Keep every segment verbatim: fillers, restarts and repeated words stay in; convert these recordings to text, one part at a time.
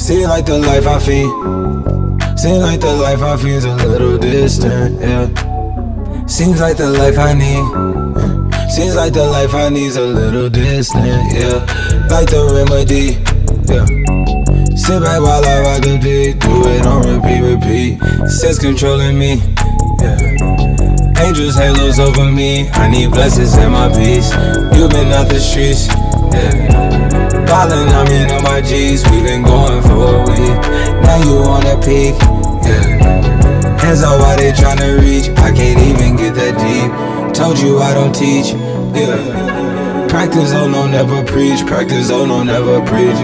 Seems like the life I feed. Seems like the life I feed's a little distant, yeah. Seems like the life I need. uh, Seems like the life I need's a little distant, yeah. Like the remedy, yeah. Sit back while I rock the beat, do it on repeat, repeat. Sense controlling me, yeah. Angels, halos over me, I need blessings in my peace. You been out the streets, yeah. Ballin', I mean on my G's, we been going for a week. Now you on a peak, yeah. Hands up while they tryna reach, I can't even get that deep. Told you I don't teach, yeah. Practice, oh no, never preach. Practice, oh no, never preach.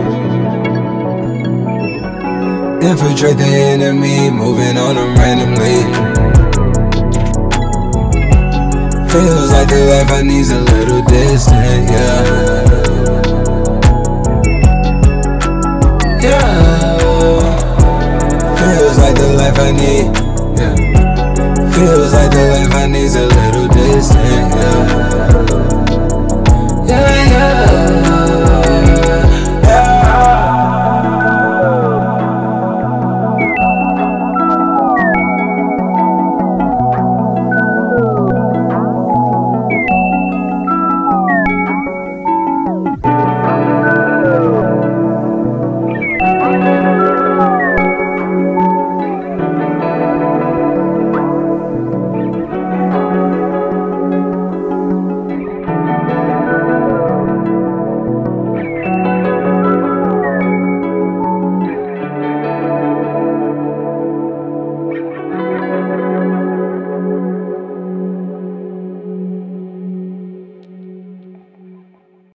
Infiltrate the enemy, moving on them randomly. Feels like the life I need's a little distant, yeah. Yeah. Feels like the life I need, yeah. Feels like the life I need's a little distant, yeah.